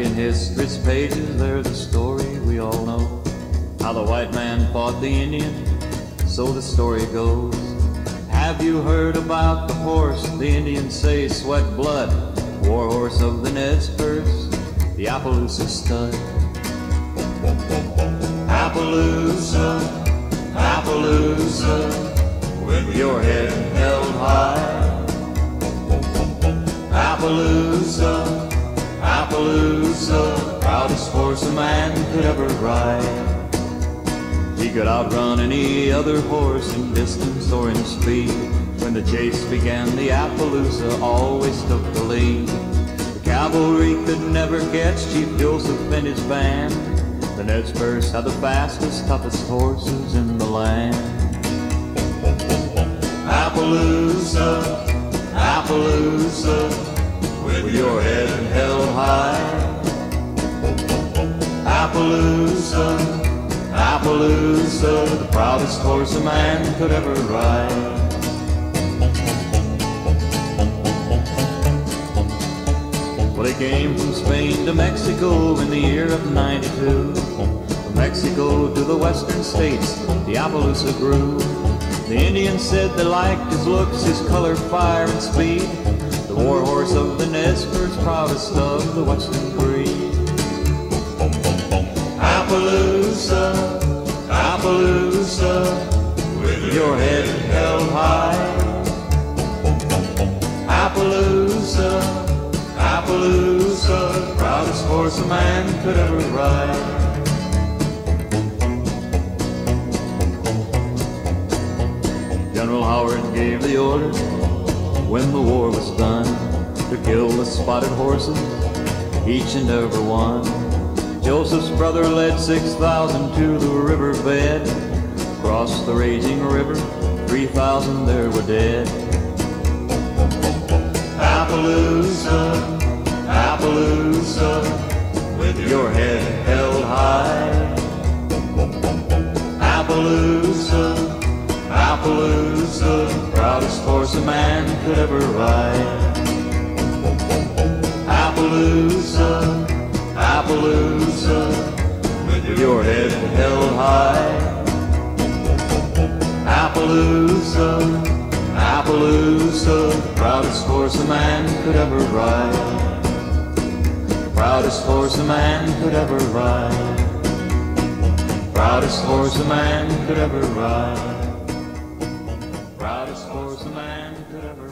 in history's pages, there's a story we all know, how the white man fought the Indian, so the story goes. Have you heard about the horse the Indians say sweat blood? War horse of the Nez Perce, the Appaloosa stud. Appaloosa, Appaloosa, with your head held high. Appaloosa, Appaloosa, proudest horse a man could ever ride. He could outrun any other horse in distance or in speed. When the chase began, the Appaloosa always took the lead. The cavalry could never catch Chief Joseph and his band. The Nez Perce had the fastest, toughest horses in the land. Appaloosa, Appaloosa, with your head held high. Appaloosa, Appaloosa, the proudest horse a man could ever ride. Well, he came from Spain to Mexico in the year of '92. From Mexico to the western states, the Appaloosa grew. The Indians said they liked his looks, his color, fire, and speed. The war horse of the Nez Perce, proudest of the western breed. Appaloosa, Appaloosa, with your head held high. Appaloosa, Appaloosa, proudest horse a man could ever ride. General Howard gave the order when the war was done to kill the spotted horses, each and every one. Joseph's brother led 6,000 to the riverbed. Across the raging river, 3,000 there were dead. Appaloosa, Appaloosa, with your head held high. Appaloosa, Appaloosa, proudest horse a man could ever ride. Appaloosa, Appaloosa, with your head held high. Appaloosa, Appaloosa, proudest horse a man could ever ride. Proudest horse a man could ever ride. Proudest horse a man could ever ride. Proudest horse a man could ever ride.